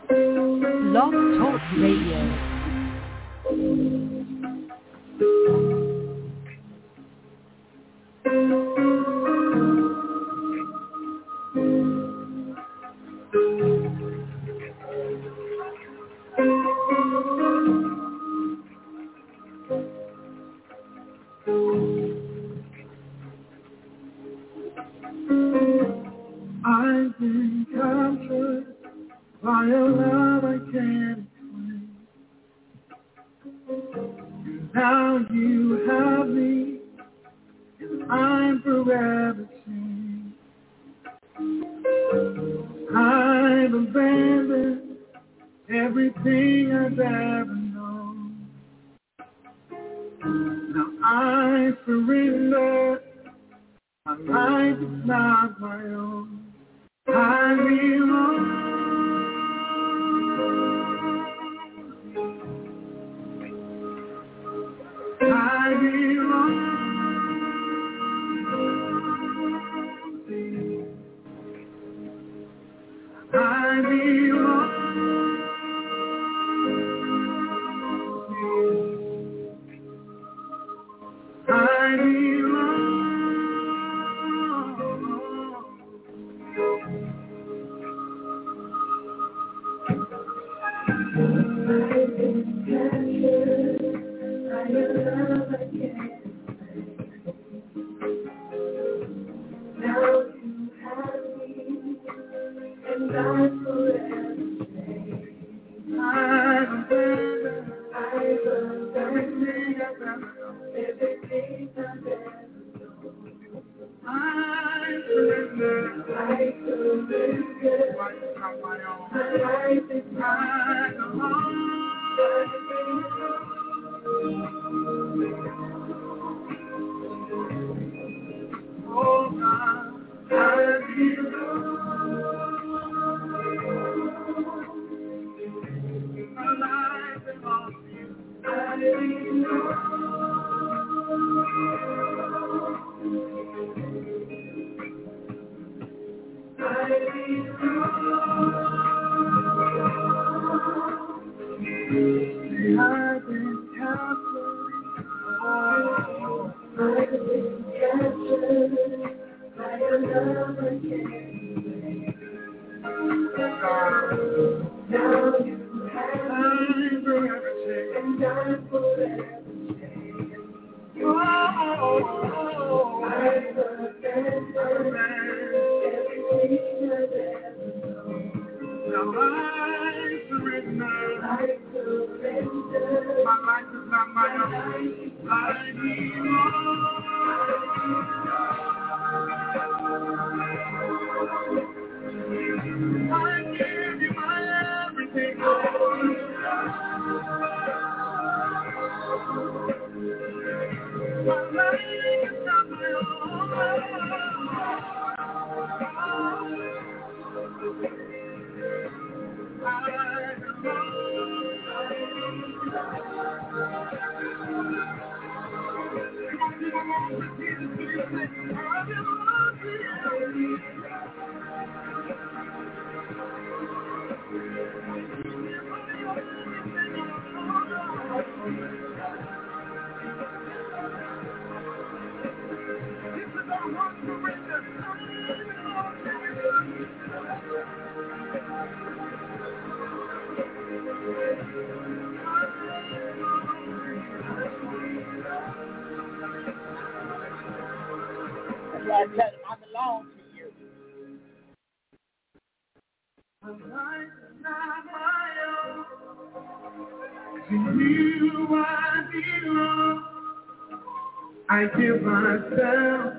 Blog Talk Radio. I've been captured by a love I can't explain. And now you have me, and I'm forever changed. I've abandoned everything I've ever known. Now I surrender. My life is not my own. I belong. I belong to you. I belong to you. I belong. I've been captured by your love I can't explain. Now you have me, and I'm forever changed. I've abandoned everything I've ever known. Everything I've ever known. I surrender. Life is not my own. My life is not my own. Oh God, I belong. My life belongs to you. I belong. I belong. I've been captured. Oh, I've been captured by your love I can't explain. Now you have me forever changed, and I'm forever changed. Oh, I've abandoned everything I've ever known. Now I surrender. My life is not my own. I belong. I give you my everything, Lord. My life is not my own. I Lord, tell him I belong to you. My life is not my own. To you I belong. I give myself.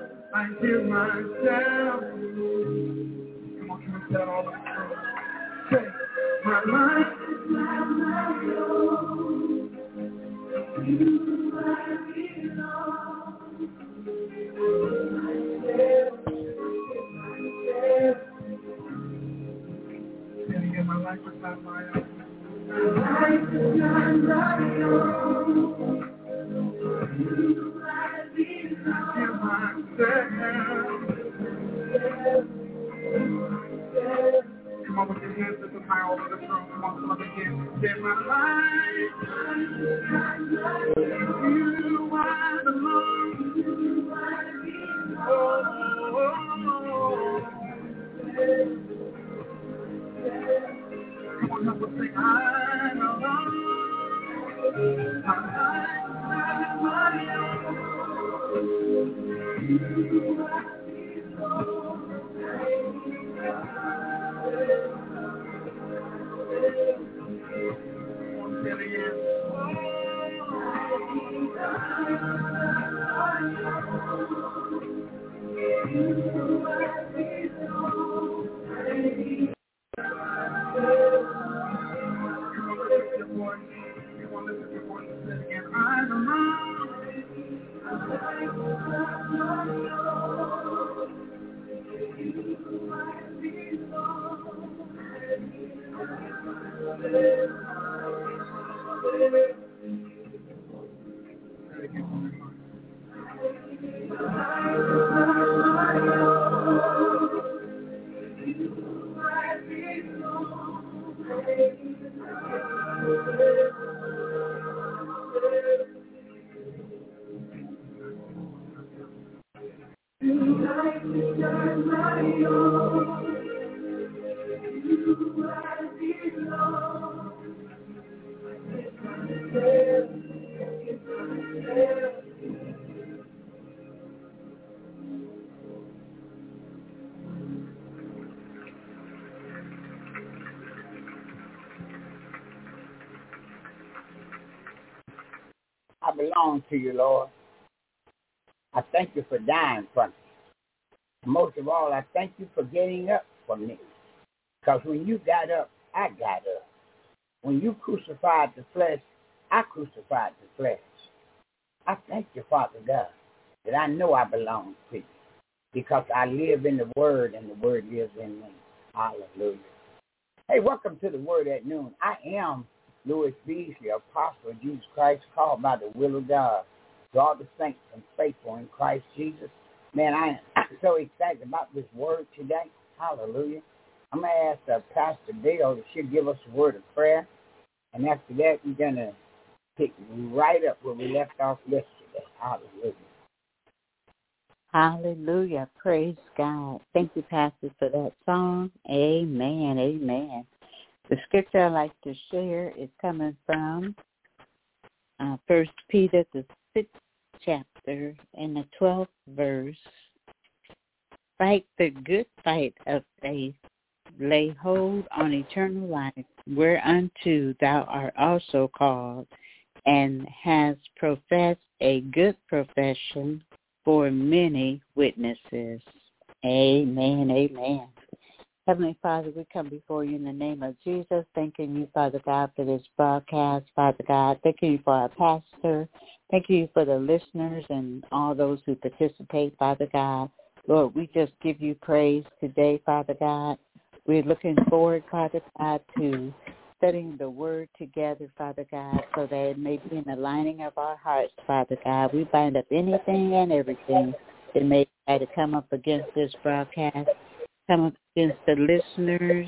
Come on, can we say that all the way through? Say, my life is not my own. To you I belong. My life is not my own. My life is not my own. You I belong. I give myself. Come on with your hands at the high over the throne. Come on, come up again. Say my life. You are the Lord. Oh. Come on, help us sing. I'm alone. My life, my own. You are the Lord. I belong to you, Lord. I thank you for dying for me. Most of all, I thank you for getting up for me. Because when you got up, I got up. When you crucified the flesh, I crucified the flesh. I thank you, Father God, that I know I belong to you because I live in the Word and the Word lives in me. Hallelujah. Hey, welcome to the Word at Noon. I am Louis Beasley, apostle of Jesus Christ, called by the will of God to all the saints and faithful in Christ Jesus. Man, I am so excited about this word today. Hallelujah. I'm going to ask Pastor Dale if she'll give us a word of prayer. And after that, we're going to pick right up where we left off yesterday. Hallelujah. Hallelujah. Praise God. Thank you, Pastor, for that song. Amen. Amen. The scripture I'd like to share is coming from 1 Peter, the 6th chapter, and the 12th verse. Fight the good fight of faith. Lay hold on eternal life, whereunto thou art also called, and hast professed a good profession for many witnesses. Amen. Amen. Heavenly Father, we come before you in the name of Jesus, thanking you, Father God, for this broadcast, Father God. Thanking you for our pastor. Thanking you for the listeners and all those who participate, Father God. Lord, we just give you praise today, Father God. We're looking forward, Father God, to studying the word together, Father God, so that it may be in the lining of our hearts, Father God. We bind up anything and everything that may try to come up against this broadcast, come up against the listeners,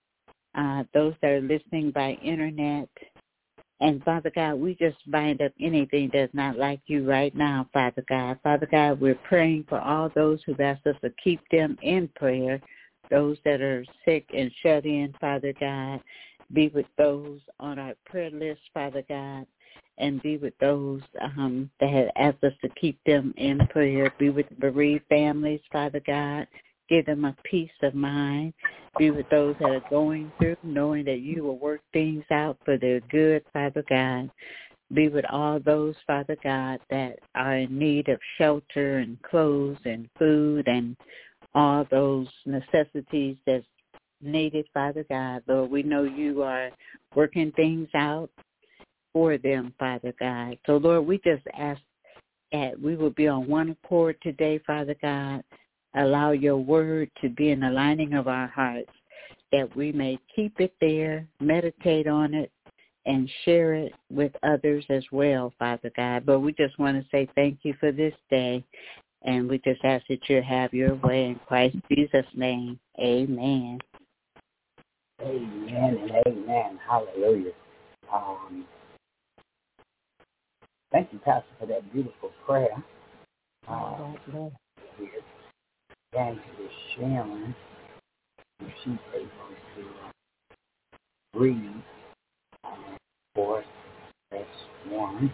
those that are listening by internet. And, Father God, we just bind up anything that's not like you right now, Father God. Father God, we're praying for all those who've asked us to keep them in prayer, those that are sick and shut in, Father God. Be with those on our prayer list, Father God, and be with those that have asked us to keep them in prayer. Be with bereaved families, Father God. Give them a peace of mind. Be with those that are going through, knowing that you will work things out for their good, Father God. Be with all those, Father God, that are in need of shelter and clothes and food and all those necessities that's needed, Father God. Lord, we know you are working things out for them, Father God. So, Lord, we just ask that we will be on one accord today, Father God. Allow your word to be in the lining of our hearts, that we may keep it there, meditate on it, and share it with others as well, Father God. But we just want to say thank you for this day, and we just ask that you have your way in Christ Jesus' name. Amen. Amen and amen. Hallelujah. Thank you, Pastor, for that beautiful prayer. Evangelist Sharon, if she's able to read for us, verse 1.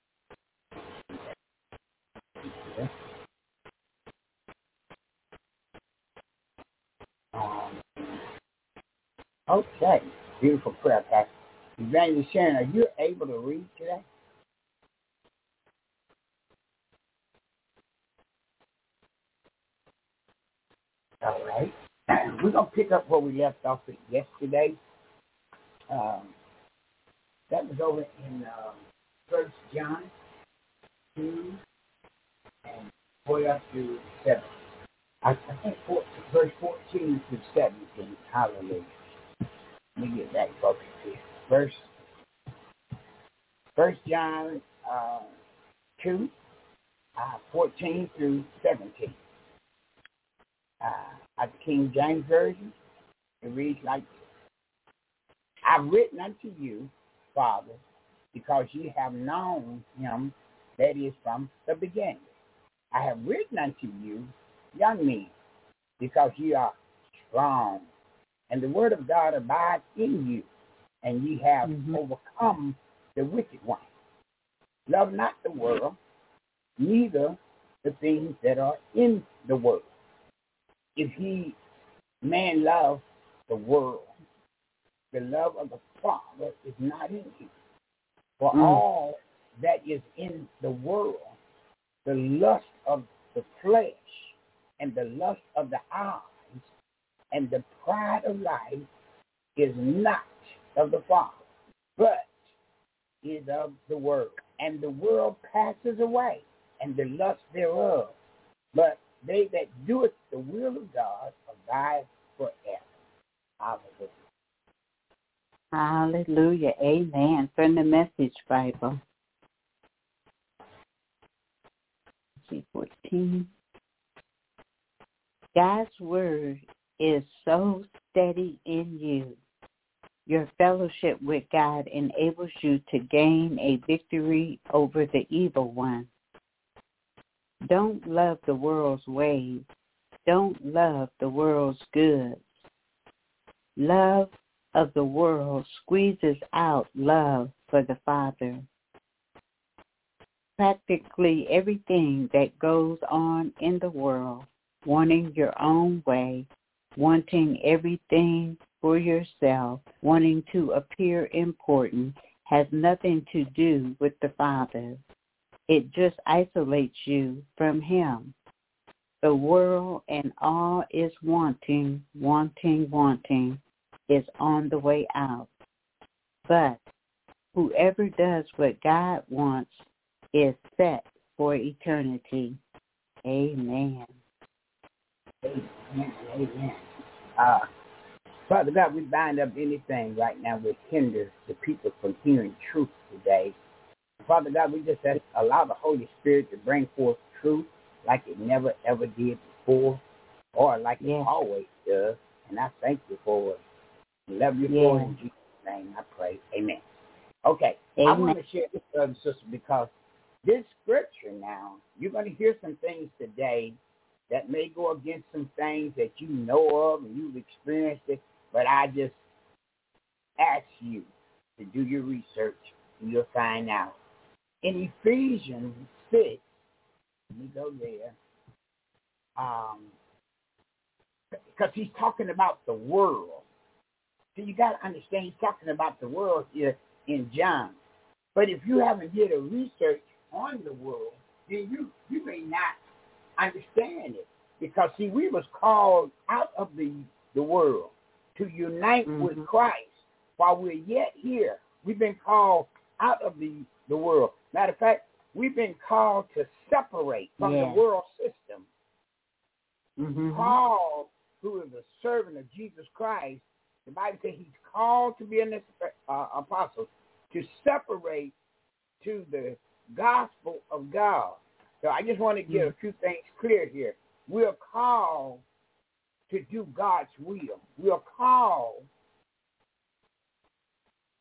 Okay, beautiful prayer, Pastor. Evangelist Sharon, are you able to read today? All right. We're going to pick up where we left off at yesterday. That was over in 1 John 2 and 12 through 7. I think verse 14 through 17. Hallelujah. Let me get back focused here. 1 John 2, 14 through 17. At the King James Version, it reads like this. I've written unto you, Father, because ye have known him that is from the beginning. I have written unto you, young men, because ye are strong, and the word of God abides in you, and ye have overcome the wicked one. Love not the world, neither the things that are in the world. If man love the world, the love of the Father is not in him. For all that is in the world, the lust of the flesh and the lust of the eyes and the pride of life is not of the Father, but is of the world. And the world passes away, and the lust thereof. But they that doeth the will of God abide forever. Hallelujah. Hallelujah. Amen. From the Message Bible. 14. God's word is so steady in you. Your fellowship with God enables you to gain a victory over the evil one. Don't love the world's ways. Don't love the world's goods. Love of the world squeezes out love for the Father. Practically everything that goes on in the world, wanting your own way, wanting everything for yourself, wanting to appear important, has nothing to do with the Father. It just isolates you from Him. The world and all its wanting is on the way out. But whoever does what God wants is set for eternity. Amen. Amen. Amen. Father God, we bind up anything right now that hinders the people from hearing truth today. Father God, we just allow the Holy Spirit to bring forth truth like it never, ever did before, or like it always does. And I thank you for it. Love you for it in Jesus' name, I pray. Amen. Okay, amen. I want to share this, brother and sister, because this scripture now, you're going to hear some things today that may go against some things that you know of and you've experienced it, but I just ask you to do your research and you'll find out. In Ephesians 6, let me go there, because he's talking about the world. So you got to understand he's talking about the world here in John. But if you haven't did a research on the world, then you may not understand it. Because, see, we was called out of the world to unite with Christ while we're yet here. We've been called out of the world. Matter of fact, we've been called to separate from the world system. Paul, who is a servant of Jesus Christ, the Bible says he's called to be an apostle, to separate to the gospel of God. So I just want to get a few things clear here. We're called to do God's will. We're called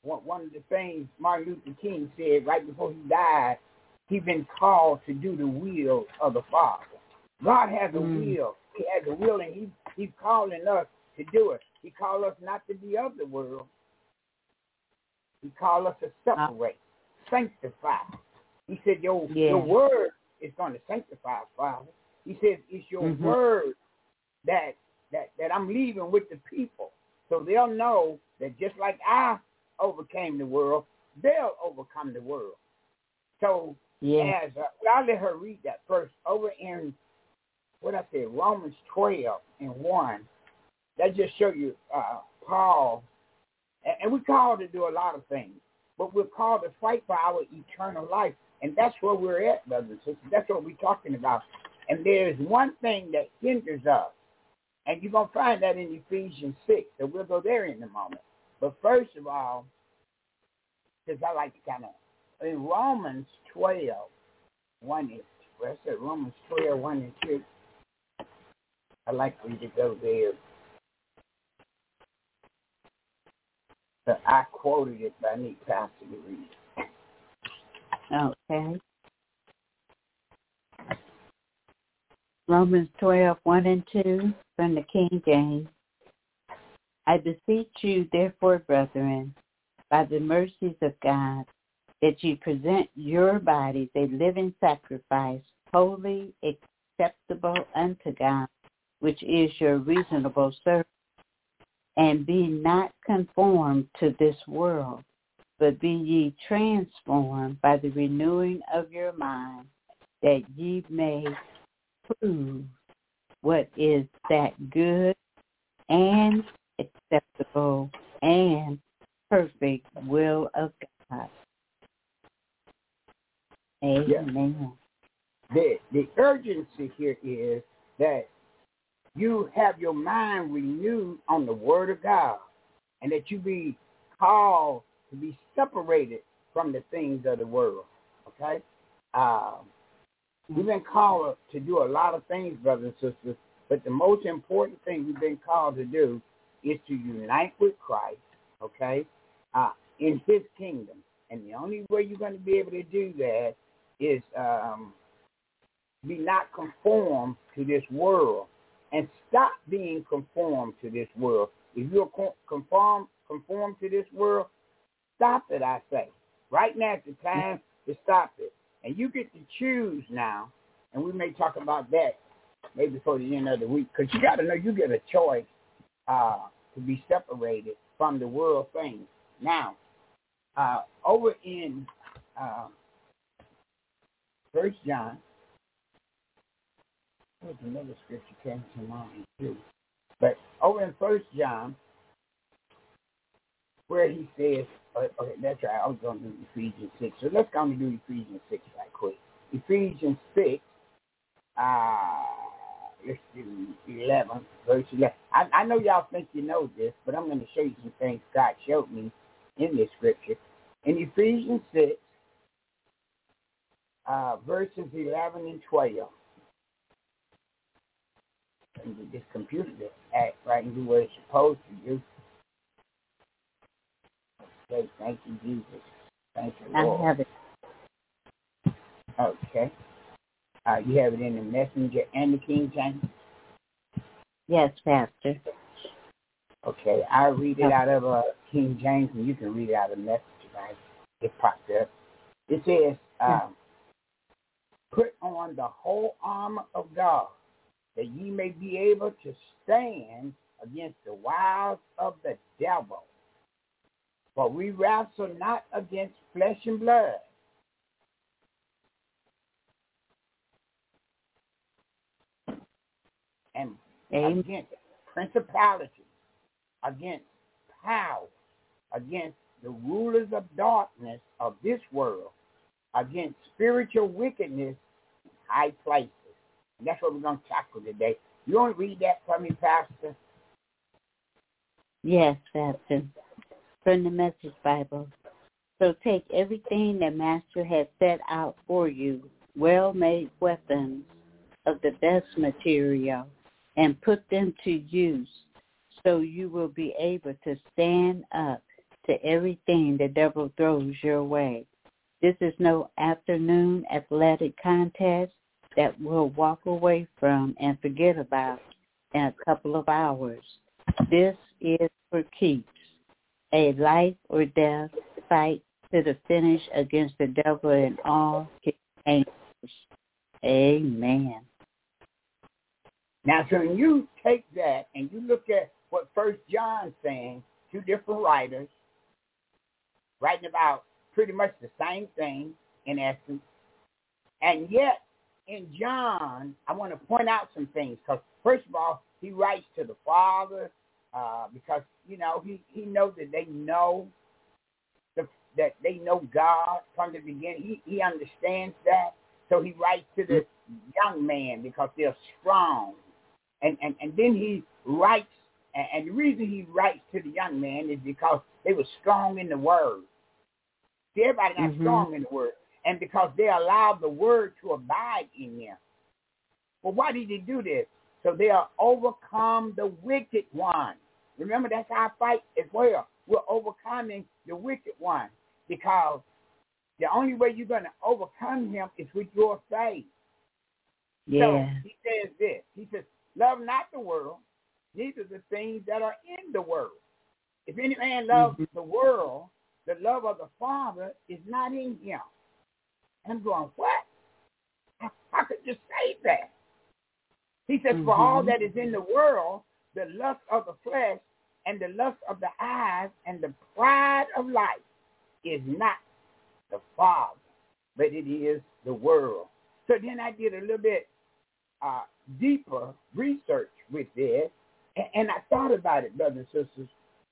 one of the things Martin Luther King said right before he died, he's been called to do the will of the Father. God has a will. He has a will, and he's calling us to do it. He called us not to be of the world. He called us to separate, sanctify. He said, your word is going to sanctify us, Father. He says, it's your word that I'm leaving with the people. So they'll know that just like I overcame the world, they'll overcome the world. So I'll let her read that first. Over in, Romans 12:1. That just show you Paul. And we're called to do a lot of things. But we're called to fight for our eternal life. And that's where we're at, brothers and sisters. That's what we're talking about. And there's one thing that hinders us. And you're going to find that in Ephesians 6. So we'll go there in a moment. But first of all, because I like to kind of, in Romans 12:1 Romans 12:1 and 2. I like for you to go there. But I quoted it, but I need Pastor to read it. Okay. Romans 12:1 and 2 from the King James. I beseech you, therefore, brethren, by the mercies of God, that ye present your bodies a living sacrifice, holy, acceptable unto God, which is your reasonable service. And be not conformed to this world, but be ye transformed by the renewing of your mind, that ye may prove what is that good and acceptable and perfect will of God. Amen. The urgency here is that you have your mind renewed on the Word of God, and that you be called to be separated from the things of the world. Okay? We've been called to do a lot of things, brothers and sisters, but the most important thing we've been called to do is to unite with Christ, okay, in His kingdom. And the only way you're going to be able to do that is be not conformed to this world. And stop being conformed to this world. If you're conformed to this world, stop it, I say. Right now is the time to stop it. And you get to choose now, and we may talk about that maybe before the end of the week, because you got to know you get a choice to be separated from the world things. Now, over in 1 John, there's another scripture came to mind too. But over in 1 John, where he says, okay, that's right, I was going to do Ephesians 6. So let's go and do Ephesians 6 right quick. Ephesians 6, let's do 11, verse 11. I know y'all think you know this, but I'm going to show you some things God showed me in this scripture. In Ephesians 6, verses 11 and 12. And get this computer to act right and do what it's supposed to do. Okay, thank you, Jesus. Thank you, Lord. I have it. Okay. You have it in the Messenger and the King James? Yes, Pastor. Okay, I'll read it out of King James, and you can read it out of Messenger, right? It popped up. It says, put on the whole armor of God, that ye may be able to stand against the wiles of the devil. For we wrestle not against flesh and blood, and against principalities, against power, against the rulers of darkness of this world, against spiritual wickedness in high places. And that's what we're going to tackle today. You want to read that for me, Pastor? Yes, Pastor. From the Message Bible. So take everything that Master has set out for you, well-made weapons of the best material, and put them to use, so you will be able to stand up to everything the devil throws your way. This is no afternoon athletic contest that we'll walk away from and forget about in a couple of hours. This is for keeps, a life or death fight to the finish against the devil and all his angels. Amen. Now, so when you take that and you look at what First John's saying, two different writers writing about pretty much the same thing in essence, and yet in John, I want to point out some things because first of all, he writes to the Father because he knows that they know that they know God from the beginning. He understands that, so he writes to the young man because they're strong, and then he writes, and the reason he writes to the young man is because they were strong in the Word. See, everybody not strong in the Word, and because they allowed the Word to abide in them. Well, why did he do this? So they'll overcome the wicked one. Remember, that's our fight as well. We're overcoming the wicked one because the only way you're going to overcome him is with your faith. Yeah. So he says this. He says, love not the world, neither the things that are in the world. If any man loves the world, the love of the Father is not in him. And I'm going, what? How could you say that? He says, for all that is in the world, the lust of the flesh and the lust of the eyes and the pride of life is not the Father, but it is the world. So then I did a little bit deeper research with this, and I thought about it, brothers and sisters.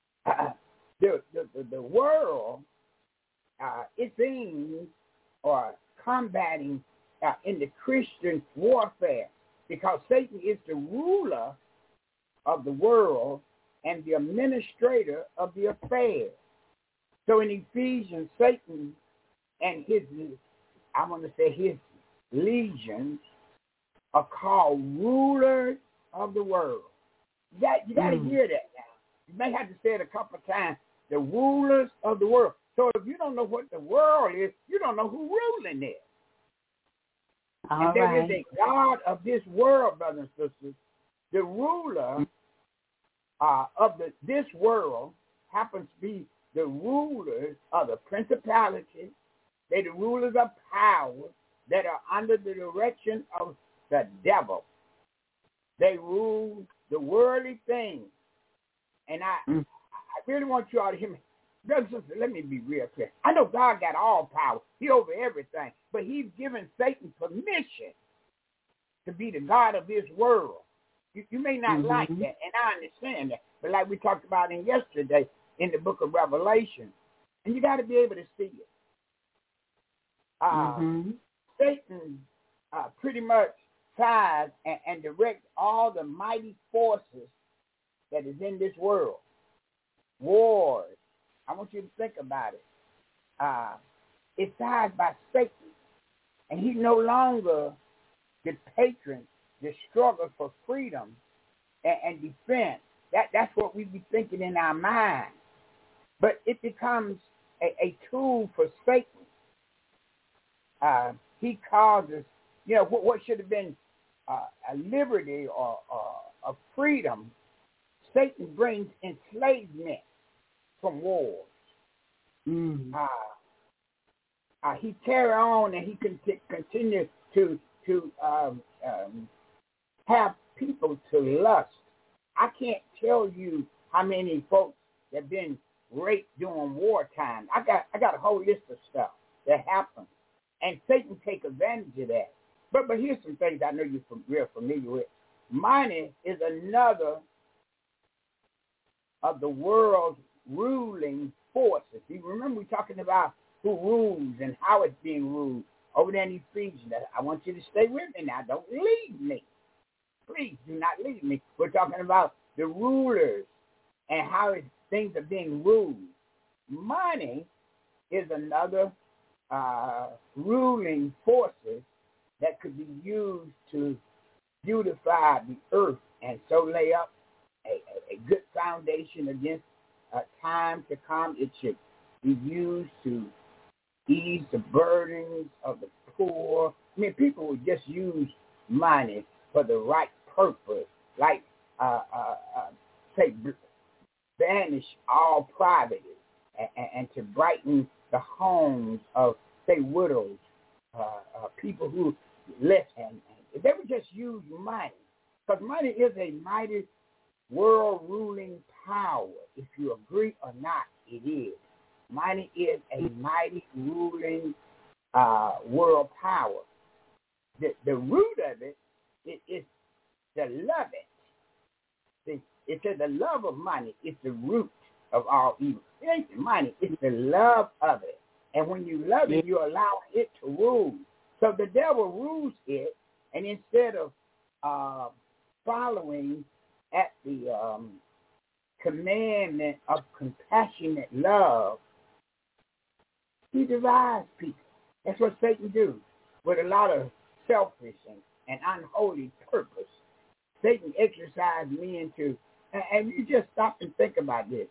The world, its aims are combating in the Christian warfare because Satan is the ruler of the world and the administrator of the affairs. So in Ephesians, Satan and his legions are called rulers of the world. You got to hear that now. You may have to say it a couple of times. The rulers of the world. So if you don't know what the world is, you don't know who ruling it. And there is a God of this world, brothers and sisters. The ruler of this world happens to be the rulers of the principalities. They're the rulers of power that are under the direction of the devil. They rule the worldly things. And I really want you all to hear me. Brothers and sisters, let me be real clear. I know God got all power. He over everything. But he's given Satan permission to be the God of this world. You may not like that, and I understand that. But like we talked about yesterday in the book of Revelation, and you got to be able to see it. Satan pretty much tries and directs all the mighty forces that is in this world. Wars. I want you to think about it. It's tied by Satan, and he no longer the patron, the struggle for freedom and defense. That's what we be thinking in our mind. But it becomes a tool for Satan. He causes, what should have been a liberty or a freedom, Satan brings enslavement from wars. He carry on and he can continue to have people to lust. I can't tell you how many folks have been raped during wartime. I got a whole list of stuff that happens, and Satan take advantage of that. But here's some things I know you're real familiar with. Money is another of the world's ruling forces. You remember we talking about who rules and how it's being ruled over there in Ephesians. I want you to stay with me now. Don't leave me. Please do not leave me. We're talking about the rulers and how things are being ruled. Money is another ruling forces that could be used to beautify the earth and so lay up a good foundation against time to come, it should be used to ease the burdens of the poor. I mean, people would just use money for the right purpose, like say, banish all poverty and to brighten the homes of, say, widows, people who less, and they would just use money, because money is a mighty world-ruling power. If you agree or not, it is. Money is a mighty ruling world power. The root of it is the love it. It says the love of money is the root of all evil. It ain't the money, it's the love of it. And when you love it, you allow it to rule. So the devil rules it, and instead of following at the commandment of compassionate love, he divides people. That's what Satan do with a lot of selfish and unholy purpose. Satan exercises men to, and you just stop and think about this.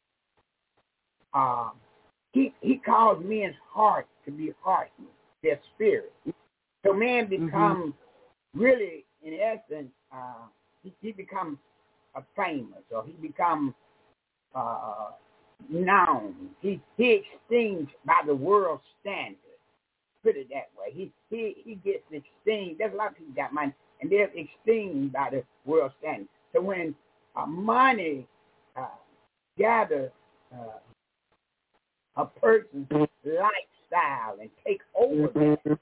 He caused men's heart to be hardened, their spirit. So man becomes really, in essence, he becomes famous, or he becomes known. He esteemed by the world standard. Put it that way. He gets esteemed. There's a lot of people got money, and they're esteemed by the world standard. So when money gathers a person's lifestyle and take over that,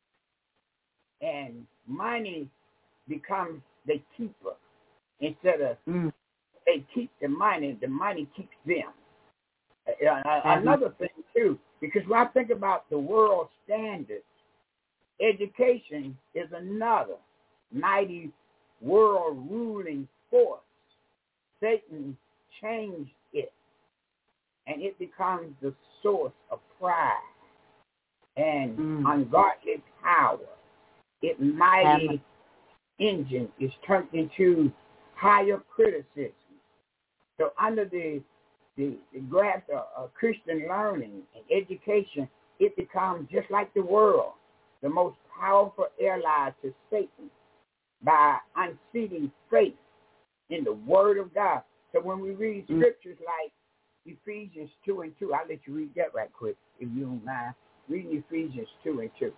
and money becomes the keeper instead of they keep the money keeps them. Another thing too, because when I think about the world standards, education is another mighty world ruling force. Satan changed it, and it becomes the source of pride and ungodly power. It mighty engine is turned into higher criticism. So under the grasp of Christian learning and education, it becomes just like the world, the most powerful ally to Satan by unseating faith in the Word of God. So when we read scriptures like Ephesians 2:2, I'll let you read that right quick, if you don't mind. Reading Ephesians 2:2.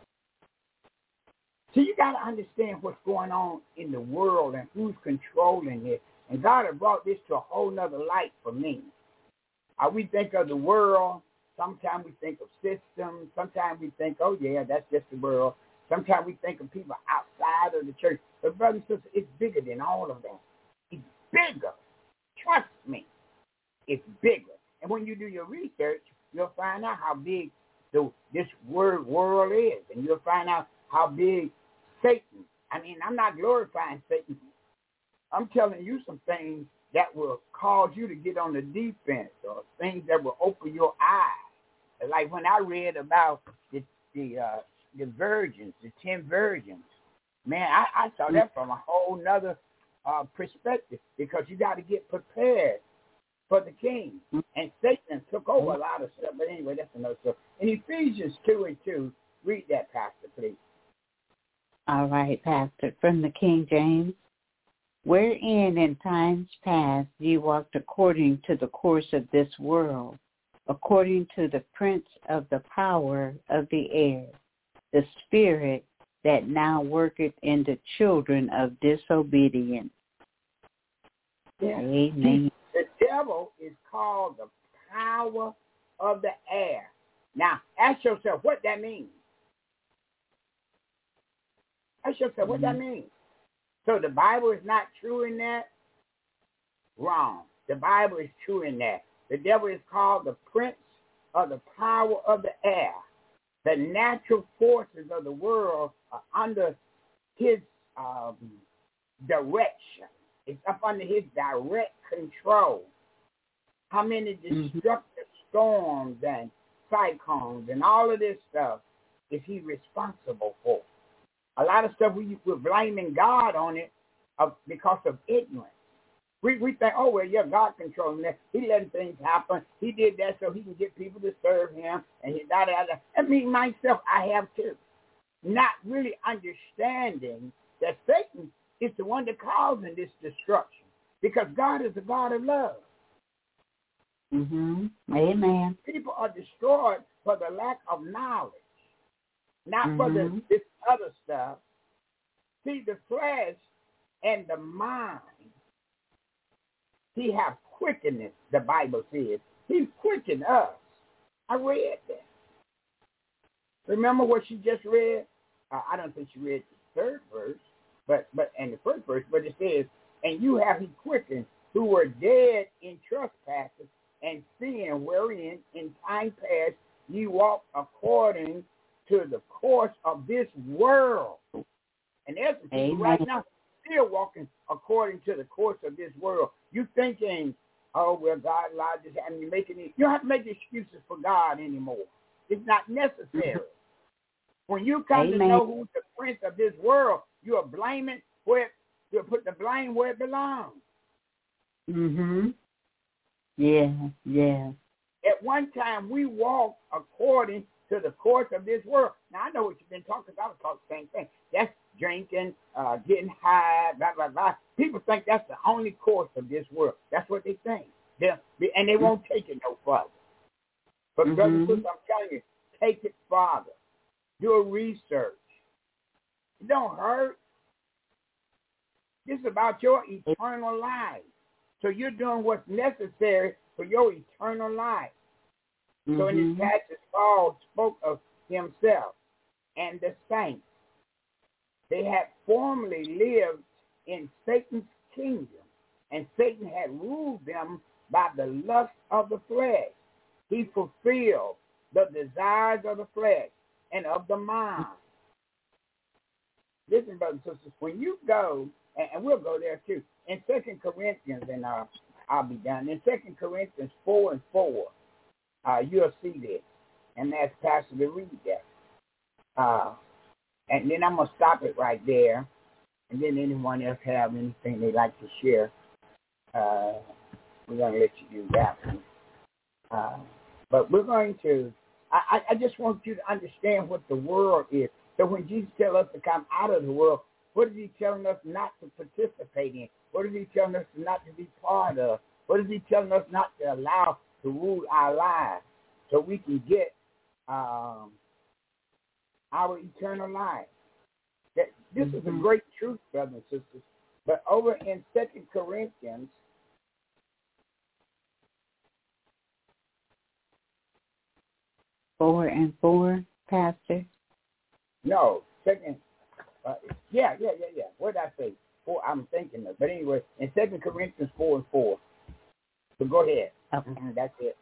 So you got to understand what's going on in the world and who's controlling it. And God has brought this to a whole nother light for me. We think of the world. Sometimes we think of systems. Sometimes we think, oh, yeah, that's just the world. Sometimes we think of people outside of the church. But, brothers and sisters, it's bigger than all of that. It's bigger. Trust me. It's bigger. And when you do your research, you'll find out how big this world is. And you'll find out how big Satan. I mean, I'm not glorifying Satan. I'm telling you some things that will cause you to get on the defense, or things that will open your eyes. Like when I read about the virgins, the 10 virgins, man, I saw that from a whole nother perspective, because you got to get prepared for the king. And Satan took over a lot of stuff. But anyway, that's another stuff. In Ephesians 2:2, read that, Pastor, please. All right, Pastor, from the King James. Wherein in times past ye walked according to the course of this world, according to the prince of the power of the air, the spirit that now worketh in the children of disobedience. Yeah. Amen. The devil is called the power of the air. Now, ask yourself what that means. Ask yourself what that means. So the Bible is not true in that? Wrong. The Bible is true in that. The devil is called the prince of the power of the air. The natural forces of the world are under his direction. It's up under his direct control. How many destructive storms and cyclones and all of this stuff is he responsible for? A lot of stuff we're blaming God on it because of ignorance. We think, oh, well, yeah, God controlling that. He letting things happen. He did that so he can get people to serve him. And he da-da-da. I mean, myself, I have too. Not really understanding that Satan is the one that causing this destruction. Because God is a God of love. Amen. People are destroyed for the lack of knowledge. Not for this other stuff. See, the flesh and the mind, he have quickened it, the Bible says. He quickened us. I read that. Remember what she just read? I don't think she read the third verse, but and the first verse, but it says, and you have he quickened who were dead in trespasses and sin, wherein in time past ye walked according to the course of this world. And there's some people right now still walking according to the course of this world. You thinking, oh, well, God allowed this, and you don't have to make excuses for God anymore. It's not necessary. When you come to know who's the prince of this world, you are blaming you'll put the blame where it belongs. Yeah. At one time, we walked according to the course of this world. Now, I know what you've been talking about. I was talking the same thing. That's drinking, getting high, blah, blah, blah. People think that's the only course of this world. That's what they think. And they won't take it no further. But, brothers and sisters, I'm telling you, take it farther. Do a research. It don't hurt. This is about your eternal life. So you're doing what's necessary for your eternal life. So in this passage, Paul spoke of himself and the saints. They had formerly lived in Satan's kingdom, and Satan had ruled them by the lust of the flesh. He fulfilled the desires of the flesh and of the mind. Listen, brothers and sisters, when you go, and we'll go there too, in 2 Corinthians, and I'll be done, in 2 Corinthians 4:4, you'll see this, and that's Pastor to read that. And then I'm going to stop it right there, and then anyone else have anything they'd like to share, we're going to let you do that one. But we're going to, I just want you to understand what the world is. So when Jesus tells us to come out of the world, what is he telling us not to participate in? What is he telling us not to be part of? What is he telling us not to allow to rule our lives so we can get our eternal life? This is a great truth, brothers and sisters. But over in 2 Corinthians, Four and 4, Pastor? No, second. Yeah. What did I say? 4. I'm thinking of. But anyway, in 2 Corinthians 4:4. So go ahead. Okay. That's it.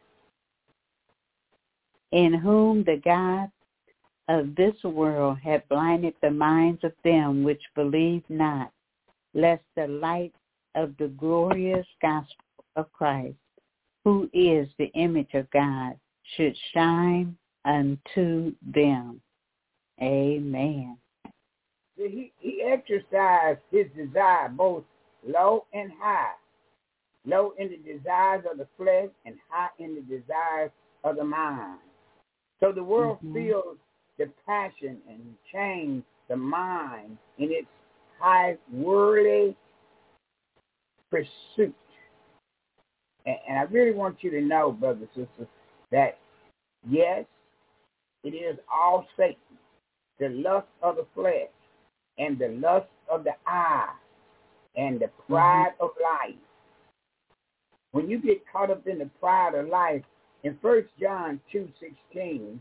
In whom the God of this world hath blinded the minds of them which believe not, lest the light of the glorious gospel of Christ, who is the image of God, should shine unto them. Amen. He exercised his desire both low and high. Low in the desires of the flesh and high in the desires of the mind. So the world feels the passion and change the mind in its high worldly pursuit. And I really want you to know, brothers and sisters, that yes, it is all Satan. The lust of the flesh and the lust of the eye and the pride of life. When you get caught up in the pride of life, in 1 John 2:16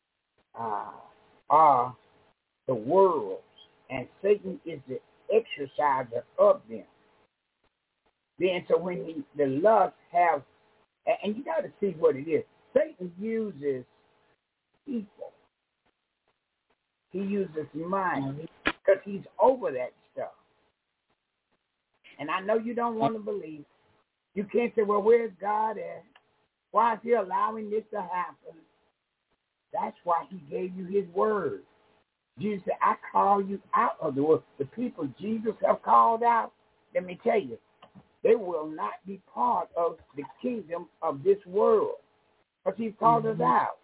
are the worlds, and Satan is the exerciser of them. Then so when the lust have, and you got to see what it is. Satan uses people. He uses money because he's over that stuff. And I know you don't want to believe. You can't say, well, where's God at? Why is he allowing this to happen? That's why he gave you his word. Jesus said, I call you out of the world. The people Jesus have called out, let me tell you, they will not be part of the kingdom of this world. Because He called us out.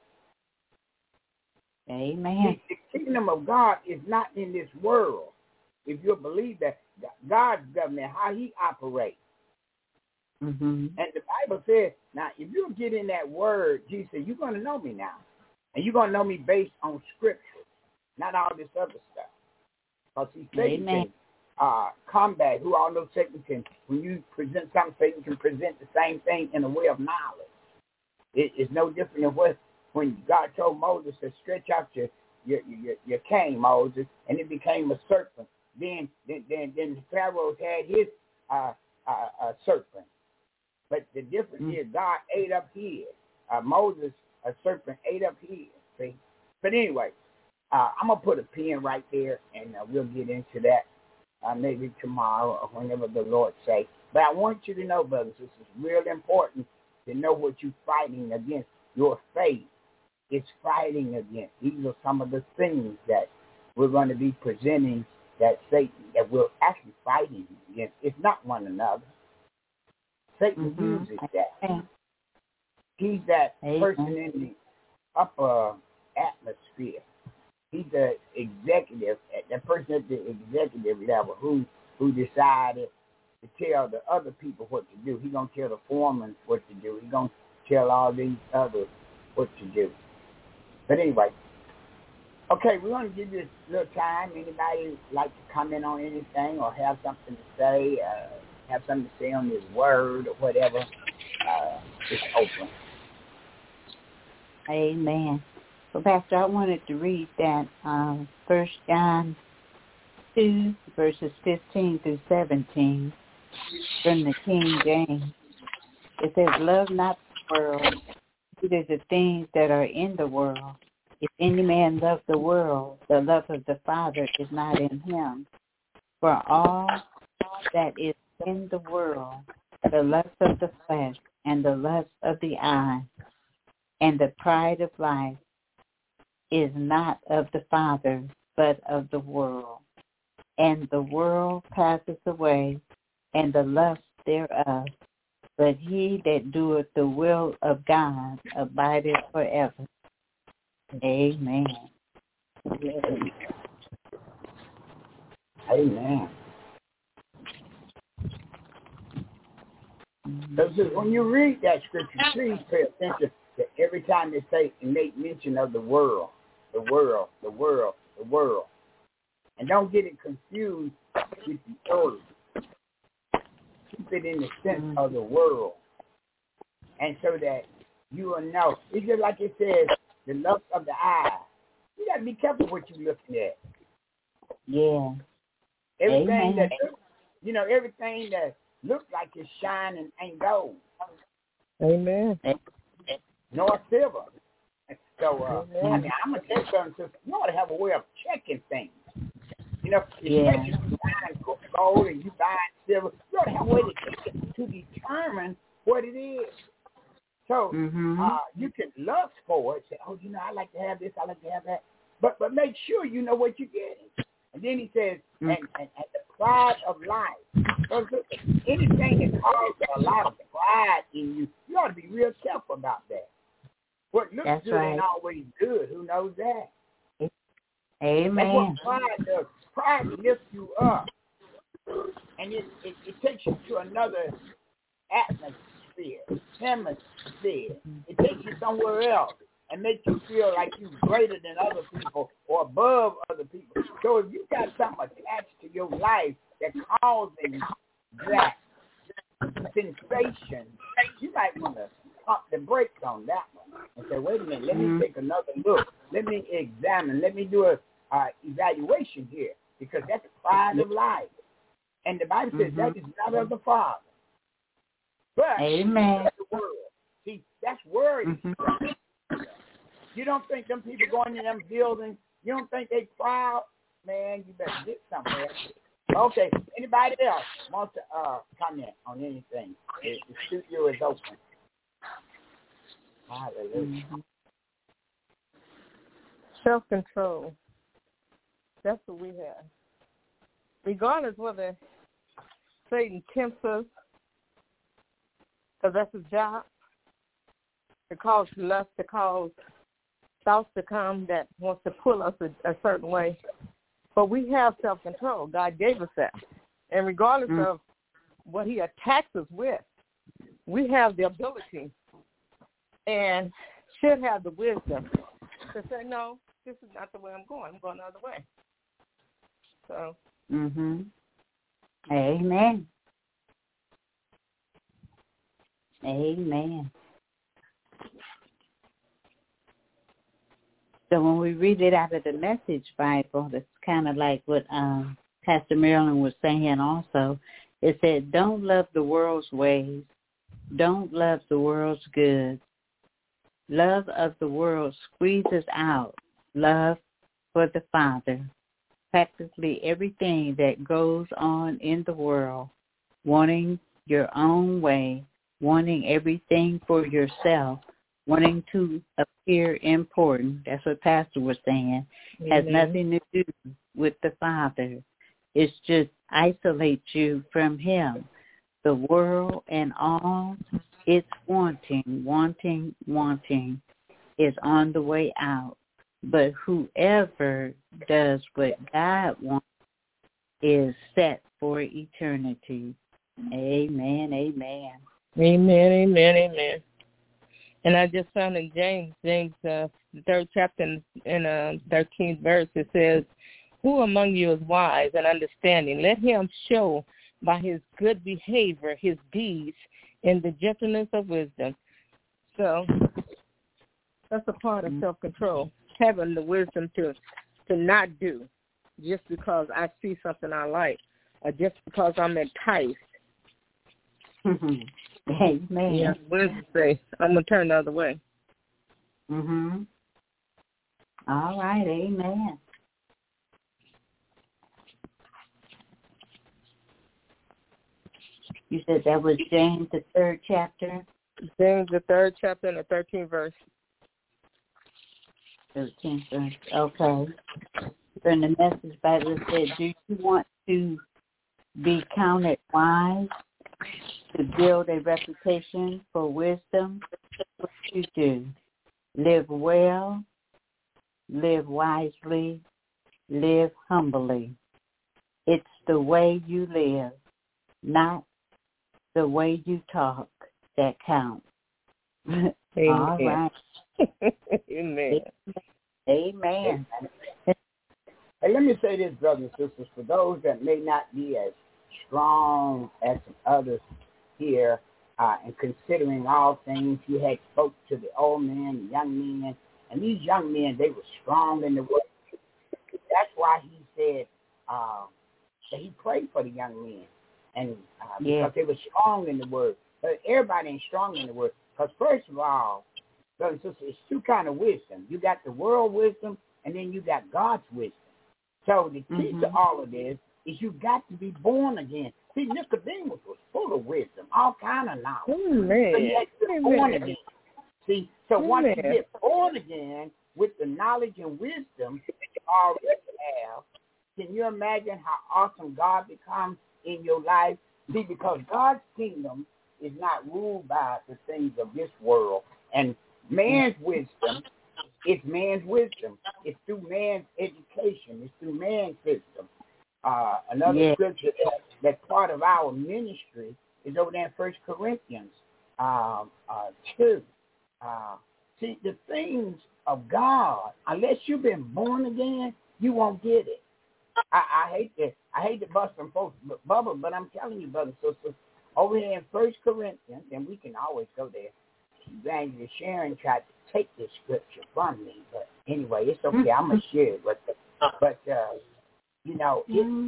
Amen. The kingdom of God is not in this world. If you believe that God's government, how He operates. Mm-hmm. And the Bible says, now, if you get in that word, Jesus said, you're going to know me now. And you're going to know me based on Scripture, not all this other stuff. Because Satan can combat, who all know Satan can, when you present something, Satan can present the same thing in a way of knowledge. It's no different than when God told Moses to stretch out your cane, Moses, and it became a serpent. Then Pharaoh had his serpent. But the difference is God ate up his. Moses, a serpent, ate up his. See? But anyway, I'm going to put a pin right there, and we'll get into that maybe tomorrow or whenever the Lord say. But I want you to know, brothers, this is real important to know what you're fighting against. Your faith is fighting against. These are some of the things that we're going to be presenting that Satan, that we're actually fighting against. It's not one another. Satan uses that. He's that person in the upper atmosphere. He's the executive, that person at the executive level who decided to tell the other people what to do. He's going to tell the foreman what to do. He's going to tell all these others what to do. But anyway, okay, we're going to give you a little time. Anybody like to comment on anything or have something to say, have something to say on this word or whatever, it's open. Amen. So, Pastor, I wanted to read that 1 John 2, verses 15 through 17 from the King James. It says, love not the world, neither the things that are in the world. If any man love the world, the love of the Father is not in him. For all that is in the world, the lust of the flesh and the lust of the eye and the pride of life is not of the Father, but of the world. And the world passes away, and the lust thereof. But he that doeth the will of God abideth forever. Amen. Amen. So when you read that scripture, please pay attention to every time they say and make mention of the world, the world, the world, the world. And don't get it confused with the earth. Keep it in the sense of the world. And so that you will know. It's just like it says, the lust of the eye. You got to be careful what you're looking at. Yeah. Everything everything that looks like it's shining ain't gold. Amen. Nor silver. So, I'm going to tell you something. You ought to have a way of checking things. You know, especially if you buying gold and you buying silver, you ought to have a way to check it to determine what it is. So, you can lust for it. Say, oh, I like to have this, I like to have that. But make sure you know what you're getting. And then he says, and the pride of life. So anything that causes a lot of pride in you, you ought to be real careful about that. What looks good ain't always good. Who knows that? Amen. That's what pride does. Pride lifts you up. And it takes you to another atmosphere, hemisphere. It takes you somewhere else and makes you feel like you're greater than other people or above other people. So if you got something attached to your life that's causing that sensation, you might want to pump the brakes on that one and say, wait a minute, let me take another look. Let me examine. Let me do a evaluation here, because that's the pride of life. And the Bible says that is not of the Father. But Amen. That's the world. See, that's worry. You don't think them people going in them buildings, you don't think they proud? Man, you better get somewhere. Okay, anybody else wants to comment on anything? The studio is open. Hallelujah. Self-control. That's what we have. Regardless whether Satan tempts us because that's his job. To cause lust, to cause thoughts to come that wants to pull us a certain way. But we have self-control. God gave us that. And regardless of what he attacks us with, we have the ability and should have the wisdom to say, no, this is not the way I'm going. I'm going the other way. So. Amen. Amen. So when we read it out of the Message Bible, it's kind of like what Pastor Marilyn was saying also. It said, don't love the world's ways. Don't love the world's goods. Love of the world squeezes out love for the Father. Practically everything that goes on in the world, wanting your own way, wanting everything for yourself, wanting to appear important, that's what Pastor was saying, has nothing to do with the Father. It's just isolates you from him. The world and all its wanting is on the way out. But whoever does what God wants is set for eternity. Amen, amen. Amen, amen, amen. And I just found in James, the 3rd chapter in 13th verse, it says, who among you is wise and understanding? Let him show by his good behavior his deeds in the gentleness of wisdom. So that's a part of self-control, having the wisdom to not do just because I see something I like or just because I'm enticed. Amen. Yeah, wisdom say, I'm going to turn the other way. All right, amen. You said that was James, the 3rd chapter? James, the 3rd chapter and the 13th verse. 13th verse, okay. So in the Message Bible, it said, do you want to be counted wise, to build a reputation for wisdom? What you do? Live well, live wisely, live humbly. It's the way you live, not the way you talk, that counts. Amen. All right. Amen. Amen. Hey, let me say this, brothers and sisters, for those that may not be as strong as some others here, and considering all things, you had spoke to the old men, the young men, and these young men, they were strong in the word. That's why he said that he prayed for the young men, and because they were strong in the word. But everybody ain't strong in the word, because first of all, brothers and sisters, it's two kinds of wisdom. You got the world wisdom, and then you got God's wisdom. So the key to all of this is you got to be born again. See, Nicodemus was full of wisdom, all kind of knowledge. Amen. So you had to be born again. See, so once you get born again with the knowledge and wisdom that you already have, can you imagine how awesome God becomes in your life? See, because God's kingdom is not ruled by the things of this world. And man's wisdom, it's man's wisdom. It's through man's education. It's through man's system. Another scripture that's part of our ministry is over there in 1 Corinthians 2. See, the things of God, unless you've been born again, you won't get it. I hate to bust some folks' bubble, but I'm telling you, brothers and sisters, over here in 1 Corinthians, and we can always go there. Evangelist Sharon tried to take this scripture from me, but anyway, it's okay. I'm gonna share it with them. But you know,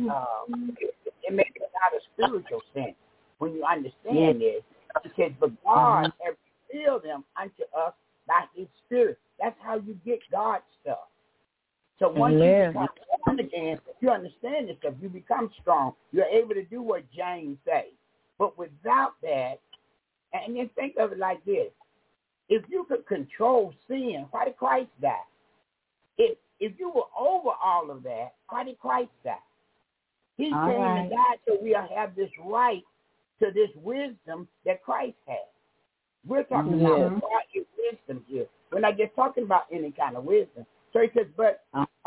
it makes a lot of spiritual sense when you understand this. It says, "But God has revealed them unto us by His Spirit." That's how you get God's stuff. So once you become born again, you understand this stuff. You become strong. You're able to do what James says. But without that, and then think of it like this: if you could control sin, why did Christ die? If you were over all of that, why did Christ die? He came and died so we'll have this right to this wisdom that Christ had. We're talking about what is wisdom here. We're not just talking about any kind of wisdom. So he says, but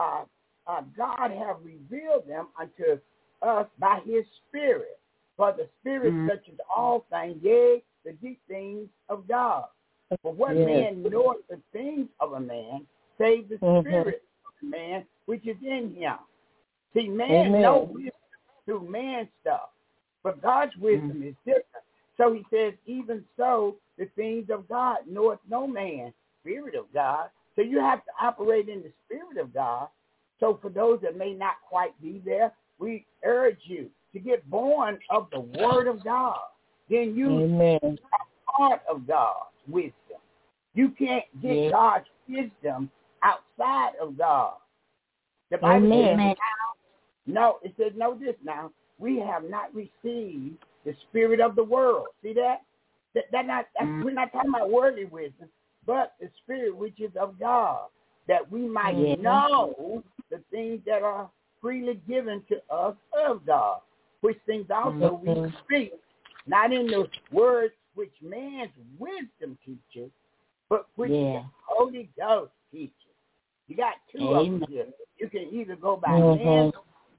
God have revealed them unto us by his Spirit. For the Spirit searches all things, yea, the deep things of God. For what man knoweth the things of a man, save the Spirit of the man which is in him. See, man knows wisdom through man's stuff, but God's wisdom is different. So he says, even so, the things of God knoweth no man, Spirit of God. So you have to operate in the Spirit of God. So for those that may not quite be there, we urge you to get born of the Word of God. Then you are part of God's wisdom. You can't get God's wisdom outside of God. The Bible says, no, it says, know this now, we have not received the spirit of the world. See that? We're not talking about worldly wisdom, but the Spirit which is of God, that we might know the things that are freely given to us of God, which things also we speak, not in the words which man's wisdom teaches, but which the Holy Ghost teaches. You got two of them here. You can either go by man's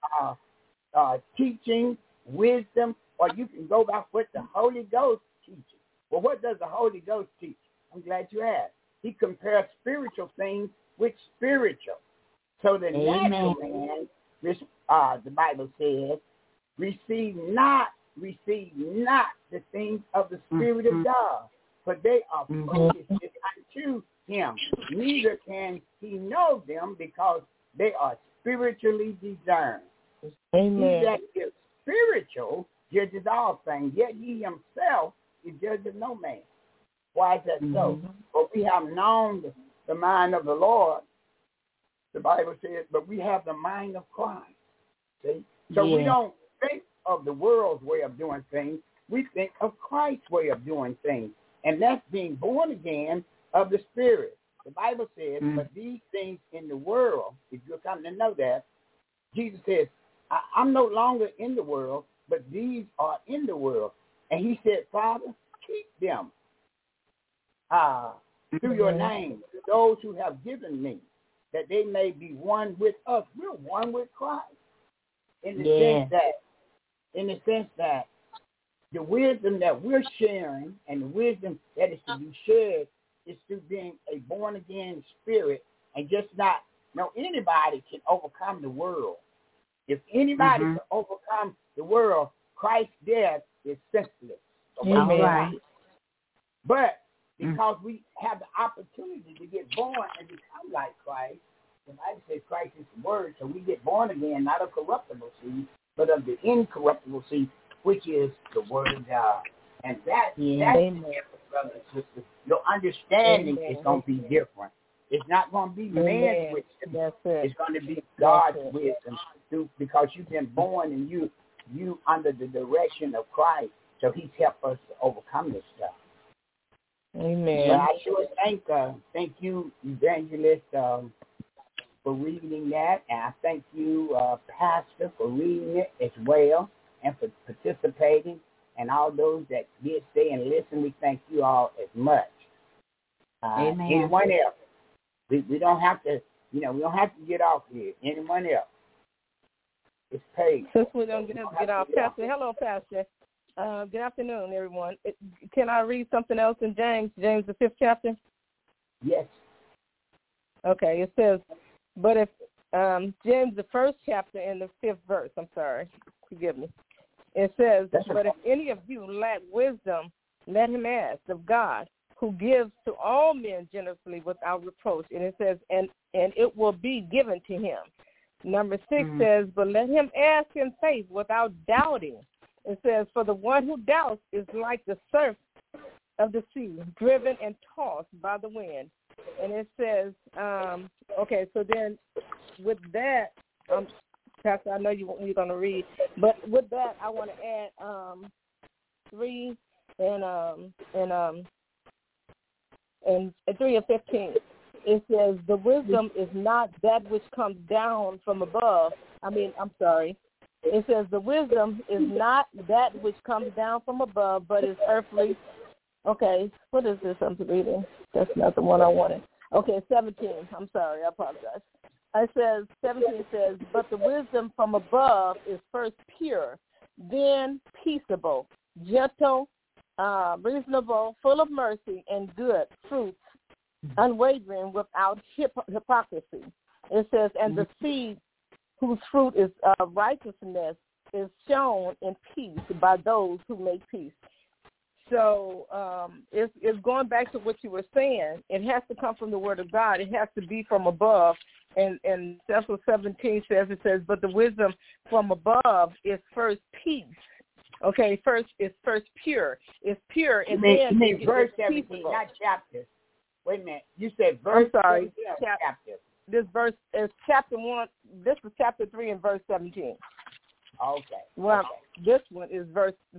teaching, wisdom, or you can go by what the Holy Ghost teaches. Well, what does the Holy Ghost teach? I'm glad you asked. He compares spiritual things with spiritual. So the natural man, the Bible says, receive not the things of the Spirit of God, for they are foolishness unto him. Neither can he know them, because they are spiritually discerned. He that is spiritual judges all things, yet he himself is judge of no man. Why is that so? For we have known the mind of the Lord. The Bible says, but we have the mind of Christ. See? So we don't think of the world's way of doing things. We think of Christ's way of doing things. And that's being born again of the Spirit. The Bible says, but these things in the world, if you're coming to know that, Jesus says, I'm no longer in the world, but these are in the world. And he said, Father, keep them through your name, to those who have given me, that they may be one with us. We're one with Christ. In the sense that the wisdom that we're sharing and the wisdom that is to be shared is through being a born-again spirit, and just not, anybody can overcome the world. If anybody can overcome the world, Christ's death is senseless. Right. But because we have the opportunity to get born and become like Christ, the Bible says Christ is the Word, so we get born again, not of corruptible seed, but of the incorruptible seed, which is the Word of God. And that's the difference, brothers and sisters. Your understanding is going to be different. It's not going to be man's wisdom. It's going to be God's wisdom, because you've been born and you under the direction of Christ. So he's helped us to overcome this stuff. Amen. So I sure thank you, Evangelist, for reading that. And I thank you, Pastor, for reading it as well and for participating. And all those that did stay and listen, we thank you all as much. Amen. Anyone else? We don't have to, we don't have to get off here. Anyone else? It's paid. Since we don't get off, Pastor. Hello, Pastor. Good afternoon, everyone. Can I read something else in James, the 5th chapter? Yes. Okay, it says, but if James, the 1st chapter in the 5th verse, I'm sorry, forgive me. It says, but if any of you lack wisdom, let him ask of God, who gives to all men generously without reproach. And it says, and it will be given to him. Number 6 says, but let him ask in faith without doubting. It says, for the one who doubts is like the surf of the sea, driven and tossed by the wind. And it says, okay, so then with that, Pastor, I know you're going to read, but with that, I want to add 3 and 3 and 15. It says, the wisdom is not that which comes down from above. It says, the wisdom is not that which comes down from above, but is earthly, Okay, what is this I'm reading? That's not the one I wanted. Okay, 17. I'm sorry, I apologize. It says, 17 says, but the wisdom from above is first pure, then peaceable, gentle, reasonable, full of mercy and good fruits, unwavering, without hypocrisy. It says, and the seed whose fruit is righteousness is shown in peace by those who make peace. So it's going back to what you were saying. It has to come from the Word of God. It has to be from above. And that's what 17 says. It says, but the wisdom from above is first peace. Okay, it's first pure. It's pure. And you mean verse 17, not chapter. Wait a minute. You said verse 17 chapter. This verse is chapter 1. This is chapter 3 and verse 17. Okay. Well, this one is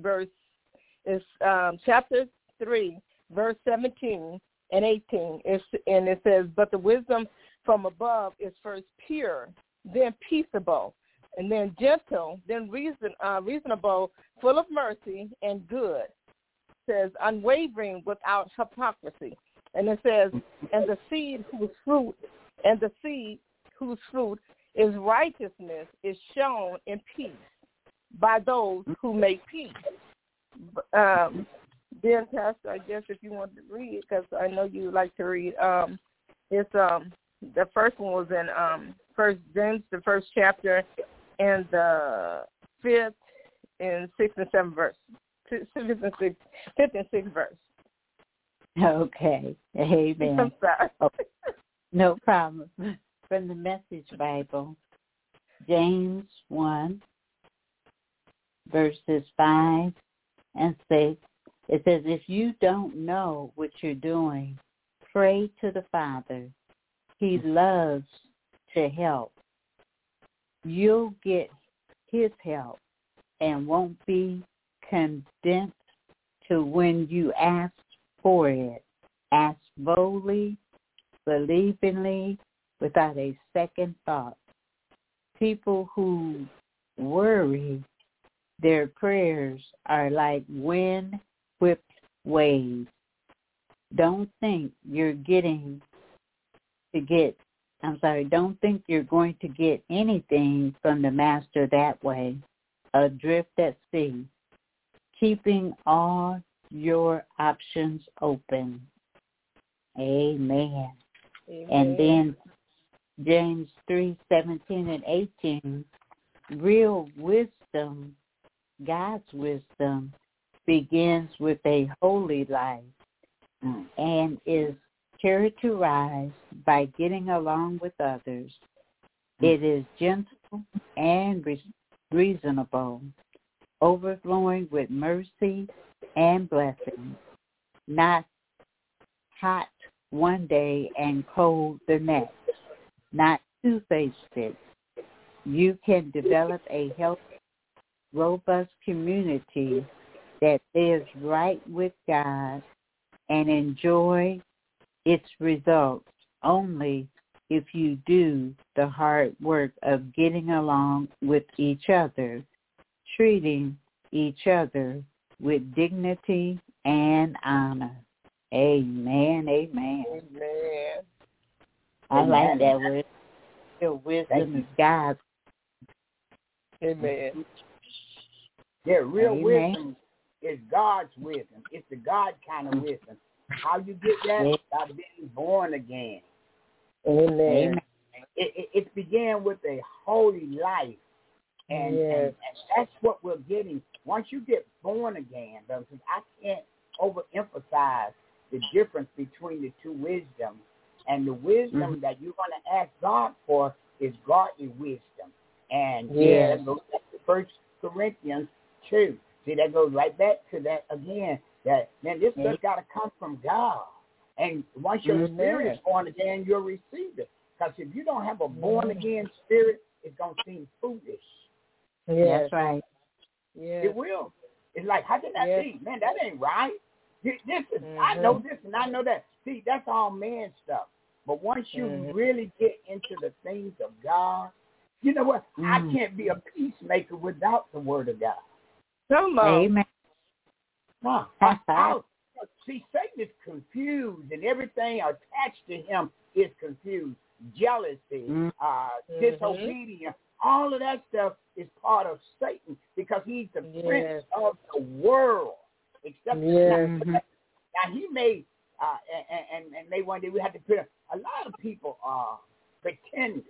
chapter 3, verse 17 and 18. And it says, but the wisdom from above is first pure, then peaceable, and then gentle, then reasonable, full of mercy and good. It says, unwavering, without hypocrisy. And it says, and the seed whose fruit is righteousness is shown in peace by those who make peace. Then, Pastor, I guess if you want to read, because I know you like to read, it's the first one was in First James, the first chapter, and the 5th and 6th and 7th verse, 5th and 6th verse. Okay, amen. I'm sorry. Okay. No problem. From the Message Bible, James 1, verses 5 and 6, it says, if you don't know what you're doing, pray to the Father. He loves to help. You'll get his help and won't be condemned to when you ask for it. Ask boldly, believingly, without a second thought. People who worry, their prayers are like wind-whipped waves. Don't think you're going to get anything from the Master that way, adrift at sea, keeping all your options open. Amen. Amen. And then James 3:17 and 18, real wisdom, God's wisdom, begins with a holy life and is characterized by getting along with others. It is gentle and reasonable, overflowing with mercy and blessings, not hot one day and cold the next, not two-faced. You can develop a healthy, robust community that lives right with God and enjoy its results only if you do the hard work of getting along with each other, treating each other with dignity and honor. Amen, amen. Amen. I like that word. Your wisdom is God. Amen. Yeah, real Amen. wisdom is God's wisdom. It's the God kind of wisdom. How you get that? By being born again. Amen. It began with a holy life. And that's what we're getting. Once you get born again, because I can't overemphasize the difference between the two wisdoms. And the wisdom that you're going to ask God for is godly wisdom. And that goes back to 1 Corinthians 2. See, that goes right back to that again. That, man, this stuff got to come from God. And once your spirit is born again, you'll receive it. Because if you don't have a born-again spirit, it's going to seem foolish. Yes. That's right. Yes. It will. It's like, how can that be? Man, that ain't right. This is, I know this and I know that. See, that's all man stuff. But once you really get into the things of God, you know what? I can't be a peacemaker without the word of God. Come on. Amen. No, I See, Satan is confused, and everything attached to him is confused. Jealousy, disobedience, all of that stuff is part of Satan because he's the prince of the world. Except now he may, and may one day we have to put a lot of people are pretenders.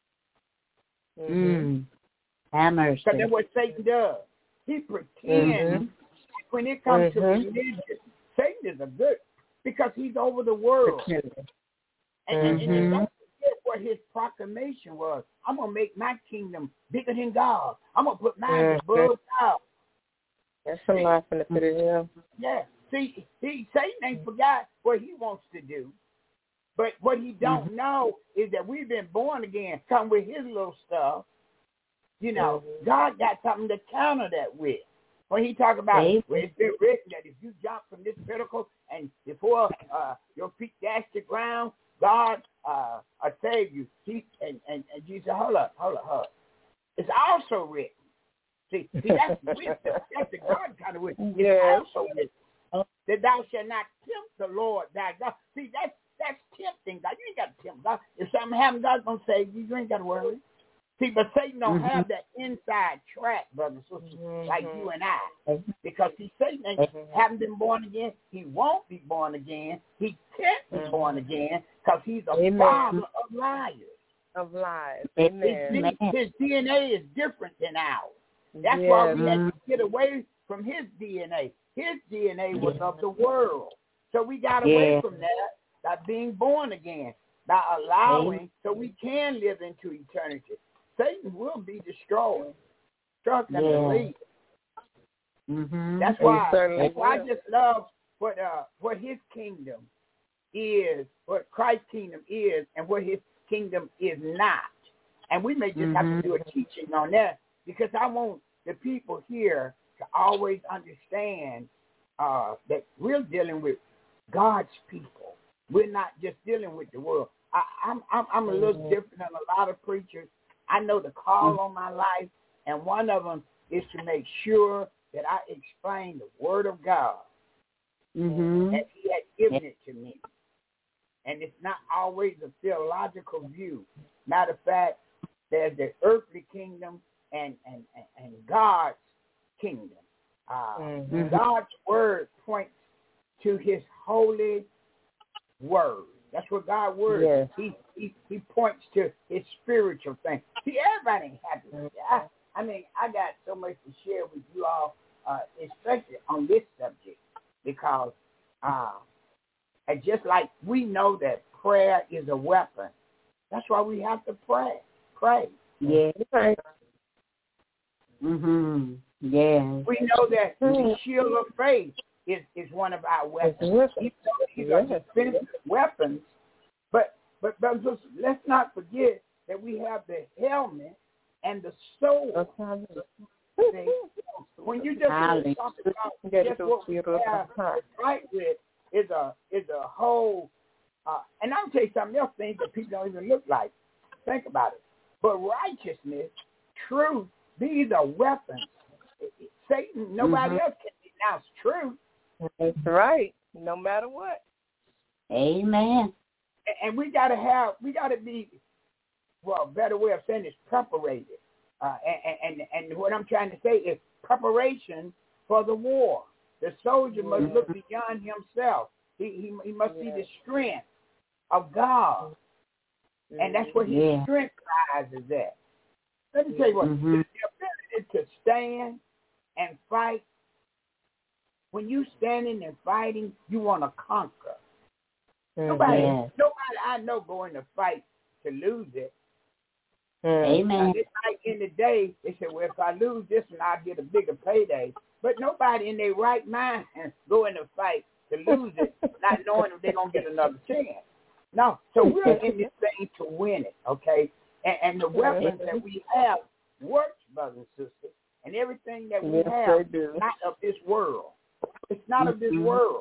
Hammers. Because that's what Satan does. He pretends. When it comes to religion, Satan is a good, because he's over the world. And you don't forget what his proclamation was. I'm going to make my kingdom bigger than God. I'm going to put mine above God. That's a lot from the pit of hell. Yeah. See, Satan ain't forgot what he wants to do. But what he don't know is that we've been born again, come with his little stuff. You know, God got something to counter that with. When he talk about, well, it's been written that if you jump from this pinnacle and before your feet dash the ground, God will save you. And Jesus said, hold up. It's also written. See, that's wisdom. That's the God kind of wisdom. It's also written that thou shalt not tempt the Lord thy God. See, that's tempting God. You ain't got to tempt God. If something happens, God's going to save you. You ain't got to worry. See, but Satan don't have that inside track, brothers and sisters, like you and I. Because Satan haven't been born again. He won't be born again. He can't be born again because he's a father of liars. Amen. His DNA is different than ours. That's why we had to get away from his DNA. His DNA was of the world. So we got away from that by being born again, by allowing so we can live into eternity. Satan will be destroyed, struck and deleted. That's why I just love what his kingdom is, what Christ's kingdom is, and what his kingdom is not. And we may just have to do a teaching on that because I want the people here to always understand that we're dealing with God's people. We're not just dealing with the world. I'm a little different than a lot of preachers. I know the call on my life, and one of them is to make sure that I explain the Word of God as He has given it to me. And it's not always a theological view. Matter of fact, there's the earthly kingdom and God's kingdom. God's Word points to His holy Word. That's what God's Word is. He points to His spiritual thing. See, everybody ain't happy with that. I mean, I got so much to share with you all, especially on this subject, because just like we know that prayer is a weapon, that's why we have to pray. Yeah. Yeah. We know that the shield of faith is one of our weapons. These are defensive weapons. But let's not forget that we have the helmet and the sword. When you just talk about just what we have to fight with is a whole, and I'll tell you something else, things that people don't even look like. Think about it. But righteousness, truth, these are weapons. Satan, nobody else can denounce truth. That's right. No matter what. Amen. And we gotta be, well, better way of saying is preparated. And what I'm trying to say is preparation for the war. The soldier must look beyond himself. He must see the strength of God. And that's where his strength lies is at. Let me tell you what, the ability to stand and fight, when you standing and fighting, you want to conquer. Nobody I know going to fight to lose it. Amen. It's like in the day, they say, well, if I lose this one, I'll get a bigger payday. But nobody in their right mind go in to fight to lose it, not knowing if they're going to get another chance. No. So we're in this thing to win it, okay? And the weapons that we have works, brothers and sisters. And everything that we have is not of this world. It's not of this world.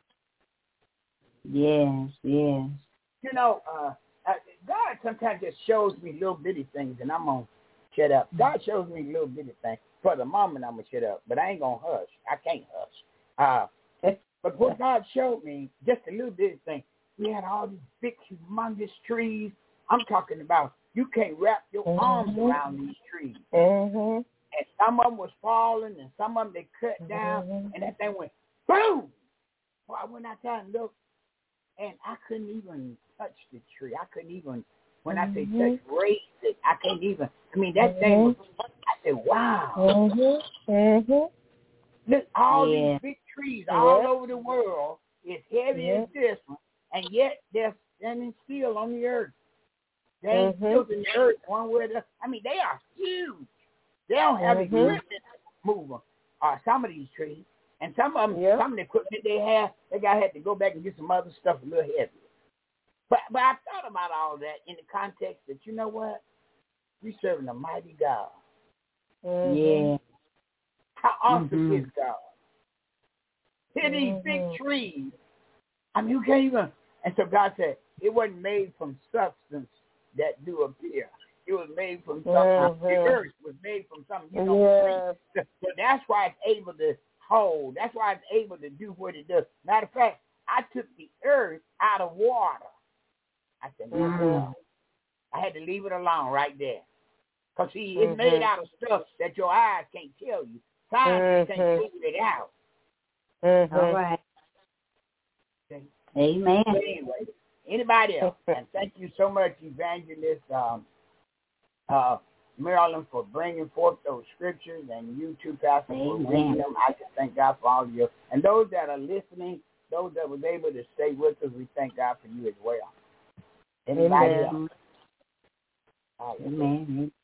Yes. You know, God sometimes just shows me little bitty things, and I'm going to shut up. God shows me little bitty things. For the moment, I'm going to shut up, but I ain't going to hush. I can't hush. But what God showed me, just a little bit of thing, we had all these big, humongous trees. I'm talking about you can't wrap your arms around these trees. Mm-hmm. And some of them was falling, and some of them they cut down, and that thing went boom. Well, I went outside and looked, and I couldn't even touch the tree. I couldn't even, when I say touch, raise it. I couldn't even. I mean, that thing was, I said, wow. Look, all these big trees all over the world, as heavy as this one, and yet they're standing still on the earth. They ain't tilting the earth one way or the other. I mean, they are huge. They don't have equipment to move them. Some of these trees. And some of them, some of the equipment they have, they had to go back and get some other stuff a little heavier. But I thought about all that in the context that, you know what? We serving a mighty God. Yeah. How awesome is God? Here these big trees. I mean, you can't even. And so God said, it wasn't made from substance that do appear. It was made from something. The earth was made from something you don't see. So that's why it's able to hold. That's why it's able to do what it does. Matter of fact, I took the earth out of water. I said, no. I had to leave it alone right there. Because, see, it's made out of stuff that your eyes can't tell you. Science can't figure it out. All right. Okay. Amen. But anyway, anybody else? And thank you so much, Evangelist Marilyn, for bringing forth those scriptures, and you too, Pastor, for reading them. I just thank God for all of you. And those that are listening, those that was able to stay with us, we thank God for you as well. Anybody else? Amen.